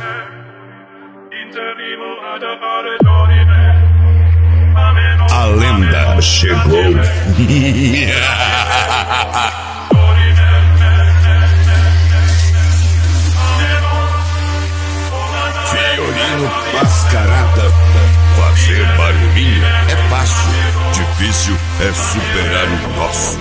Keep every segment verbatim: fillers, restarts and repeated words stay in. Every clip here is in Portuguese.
A lenda chegou. Fiorino Mascarada. Fazer barulhinho é fácil, difícil é superar o nosso.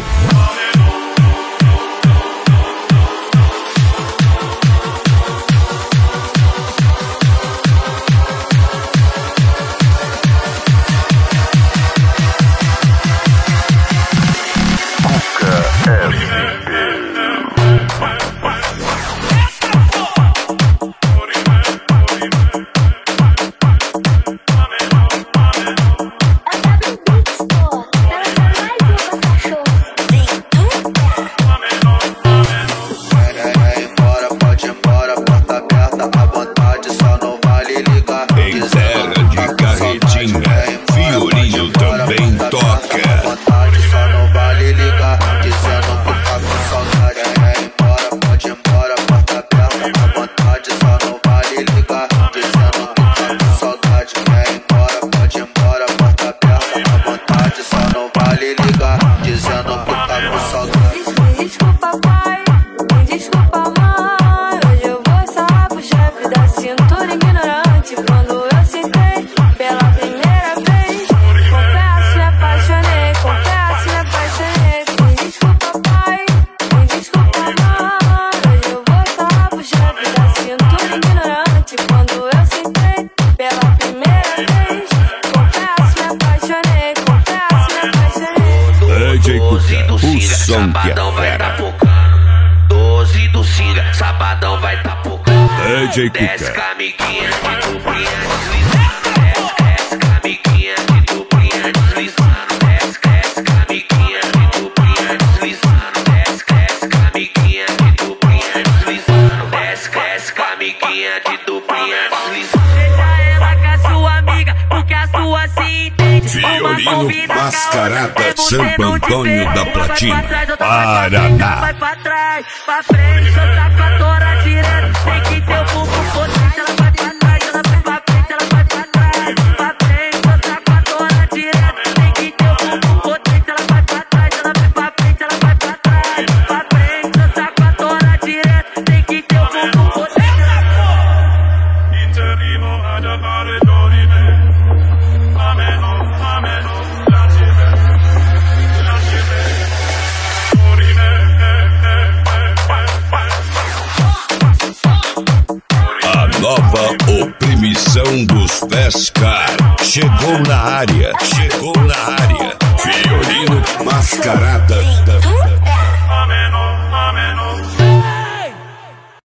Fiorinho também toca. Só não vale ligar, dizendo que tá com saudade. É embora, pode ir embora, porta aberta à vontade. Só não vale ligar, dizendo que tá com saudade. É embora, pode ir embora, porta aberta à vontade. Só não vale ligar, dizendo que tá com saudade. Desculpa, pai, desculpa, mãe. Hoje eu vou sarrar pro chefe da cintura ignorante. Quando eu sentei pela primeira vez, confesso, me apaixonei, confesso, me apaixonei. Desculpa, pai, desculpa, mãe. Hoje eu vou sarrar pro chefe da cintura ignorante. Quando eu sentei pela primeira vez, confesso, me apaixonei, confesso, me apaixonei. D J Cuca, o som que é fera. doze do Singa, sabadão vai tá pocando. D J Desce Cuca. com a amiguinha de duplinha deslizando. Desce, desce com a amiguinha de duplinha deslizando. Desce, desce com a amiguinha de duplinha deslizando. Desce, desce com a amiguinha de duplinha deslizando. Desce, desce com a amiguinha de duplinha deslizando. Deixa ela com a sua amiga, porque a sua se entende. Fiorino Mascarada, Santo Antônio da Platina, Paraná. Vai pra trás, pra frente, solta com a tora direto. Tem que ter o bumbum potente, ela vai pra trás, ela vai pra frente, ela vai pra trás. Pra frente, solta com a tora direto. Tem que ter o bumbum potente, ela vai pra trás, ela vai pra frente, ela vai pra trás. Pra frente, solta com a tora direto. Tem que ter o bumbum potente. A nova oprimição dos Pescar chegou na área, chegou na área. Fiorino Mascarada.